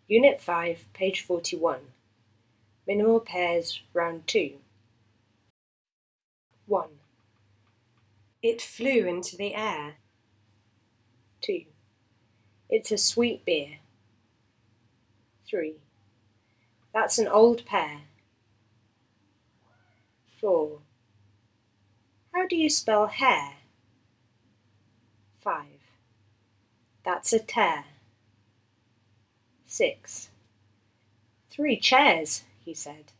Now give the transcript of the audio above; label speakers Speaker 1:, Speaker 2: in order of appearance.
Speaker 1: Unit 5, page 41. Minimal pairs, round 2. 1. It flew into the air. 2. It's a sweet beer. 3. That's an old pair. 4. How do you spell hair? 5. That's a tear. 6. 3 chairs, he said.